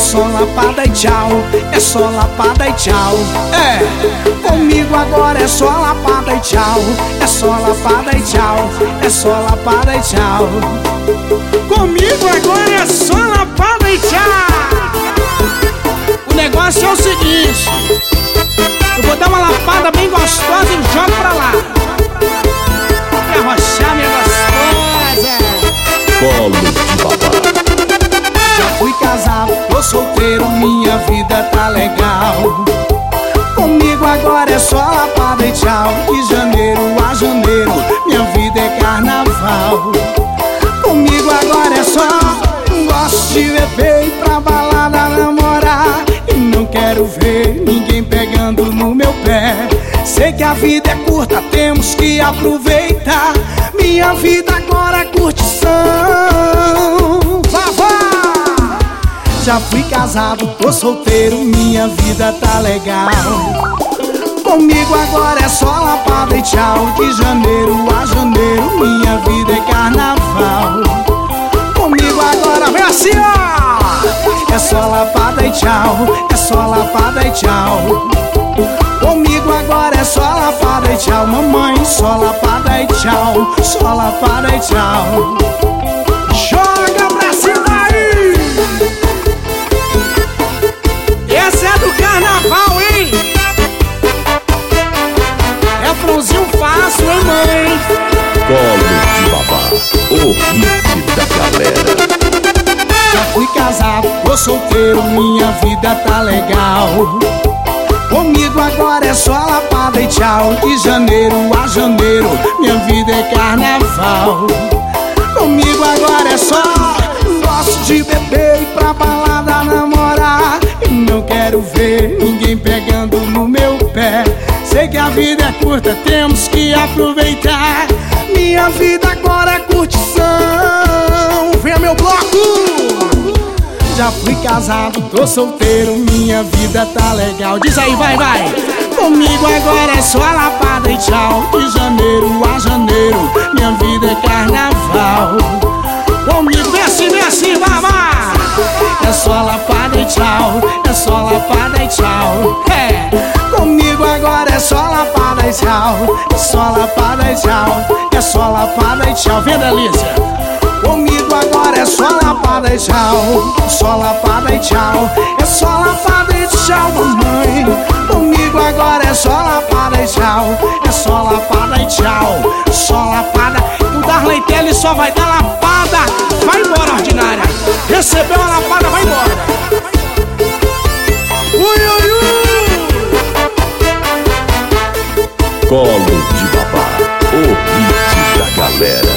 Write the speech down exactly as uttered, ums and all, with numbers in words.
só lapada e tchau, é só lapada e tchau. É, comigo agora é só lapada e tchau, é só lapada e tchau, é só lapada e tchau. Comigo agora é só lapada e tchau. O negócio é o seguinte: eu vou dar uma lapada bem gostosa e jogo pra lá. Quer arrochar, minha gostosa? Colo de babá. Já fui casado, tô solteiro, minha vida tá legal. Comigo agora é só lapada e tchau. De janeiro a janeiro, minha vida é carnaval. Comigo agora é só, gosto de beber e pra balada namorar. E não quero ver ninguém pegando no meu pé. Sei que a vida é curta, temos que aproveitar. Minha vida agora é curtição. Vá, vá! Já fui casado, tô solteiro, minha vida tá legal. Comigo agora é só lapada e tchau. De janeiro a janeiro, minha vida é carnaval. Comigo agora vem assim, ó. É só lapada e tchau, é só lapada e tchau. Comigo agora é só lapada e tchau. Mamãe, só lapada e tchau, só lapada e tchau. Joga pra cima aí! Esse é do carnaval, hein? Refrãozinho fácil, hein, mãe? Colo de babá, o hit da galera. Já fui casado, tô solteiro, minha vida tá legal. Comigo agora é só lapada e tchau. De janeiro a janeiro, minha vida é carnaval. Comigo agora é só, gosto de beber e pra balada namorar. E não quero ver ninguém pegando no meu pé. Sei que a vida é curta, temos que aproveitar. Minha vida agora é curtição. Venha meu bloco! Já fui casado, tô solteiro, minha vida tá legal. Diz aí, vai, vai! Comigo agora é só lapada e tchau. De janeiro a janeiro, minha vida é carnaval. Comigo, vem assim, vem assim, vai, vai! É só lapada e tchau, é só lapada e tchau. É, comigo agora é só lapada e tchau, é só lapada e tchau, é só lapada e tchau. Vem, delícia! Comigo agora é só lapada e tchau, só lapada e tchau, é só lapada e tchau, mamãe. Comigo agora é só lapada e tchau, é só lapada e tchau, só lapada. E o Darley Telly só vai dar lapada. Vai embora, ordinária. Recebeu a lapada, vai embora. Ui, ui, ui. Colo de babá, o hit da galera.